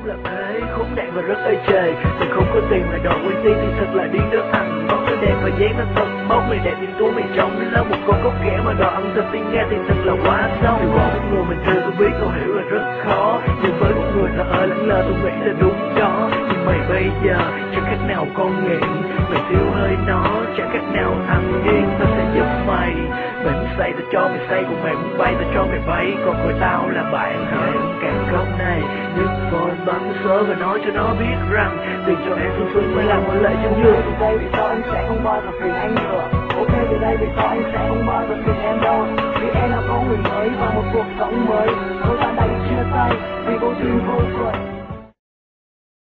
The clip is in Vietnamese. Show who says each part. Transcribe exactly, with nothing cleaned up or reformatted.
Speaker 1: là thế, khốn nạn và rất ê chề. Mình không có tiền mà đòi uy tín thì thật là điên đó thằng. Bóc cái đẹp và dán nó thật bóc mày đẹp thì túi mày trông nên là một con có kẻ mà đòi ăn thật tiếng nghe thì thật là quá xấu. Từ bỏ một người mình thương tôi biết tôi hiểu là rất khó, nhưng với một người thờ ơ lẳng lơ tôi nghĩ là đúng đó. Nhưng mày bây giờ chẳng cách nào con nghiện, mày thiếu hơi nó chẳng cách nào thằng điên. Tao sẽ giúp mày, mày muốn say tao cho mày say, còn mày muốn bay tao cho mày bay. Còn coi tao là bạn hỡi ông cạn góc này, nước vội bắn sớ và nói cho nó biết rằng tiền cho em sung sướng mới là một lệ trong dương.
Speaker 2: Từ đây vì sao anh sẽ không bao giờ phiền anh